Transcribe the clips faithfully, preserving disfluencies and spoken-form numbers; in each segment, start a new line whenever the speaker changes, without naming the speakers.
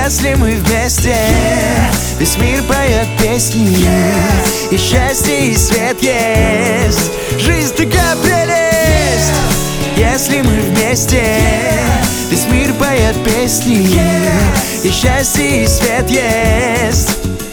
Если мы вместе, весь мир поет песни, и счастье, и свет есть. Жизнь такая прелесть. Если мы вместе, весь мир поет песни, и счастье, и свет есть.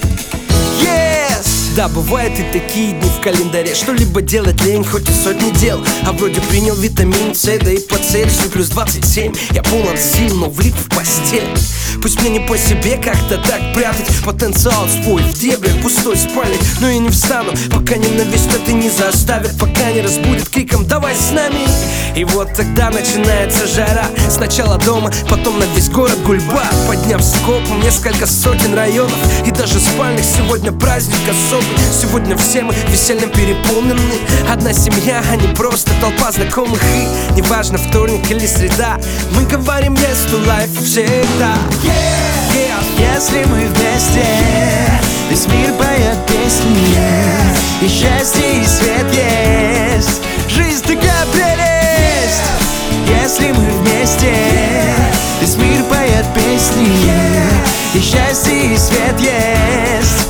Да, бывают и такие дни в календаре, что-либо делать лень, хоть и сотни дел. А вроде принял витамин С, да и по Цельсию плюс двадцать семь. Я полон сил, но влип в постель. Пусть мне не по себе как-то так прятать потенциал свой в дебрях пустой спальник. Но я не встану, пока ненависть это не заставит, пока не разбудит криком «давай с нами». И вот тогда начинается жара. Сначала дома, потом на весь город гульба. Подняв скопом несколько сотен районов и даже спальных. Сегодня праздник особый. Сегодня все мы весельем переполнены. Одна семья, а не просто толпа знакомых. И неважно вторник или среда, мы говорим yes to life всегда.
Yeah. Yeah. Если мы вместе, весь мир поет песни, и счастье, и свет есть. Жизнь такая прелесть. Если мы вместе, весь мир поет песни, и счастье, и свет есть.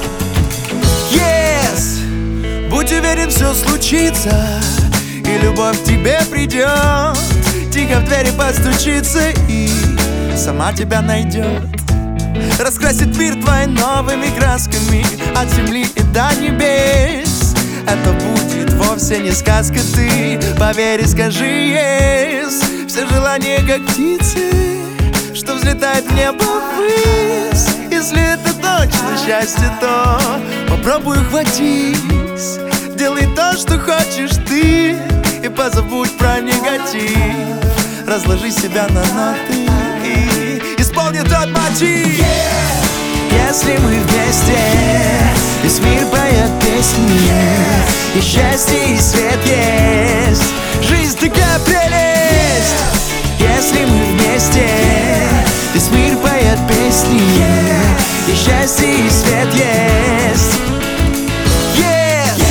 Yes. Будь уверен, все случится, и любовь к тебе придет. Тихо в двери постучится и сама тебя найдет. Раскрасит мир твои новыми красками, от земли и до небес. Это будет вовсе не сказка, ты поверь и скажи yes. Все желания как птицы, что взлетает в небо ввысь. Если это точно счастье, то попробуй ухватись. Делай то, что хочешь ты, и позабудь про негатив. Разложи себя на ноты и исполни тот мотив. Если мы вместе, весь мир поет песни, и счастье, и свет есть. Жизнь такая прелесть. Если мы вместе, весь мир поет песни, и счастье, и свет есть. Yes.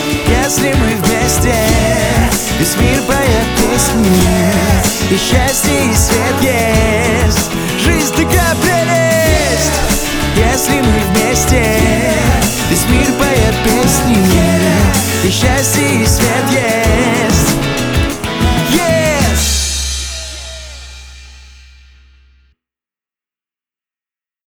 Если мы вместе, весь мир поет песни, и счастье,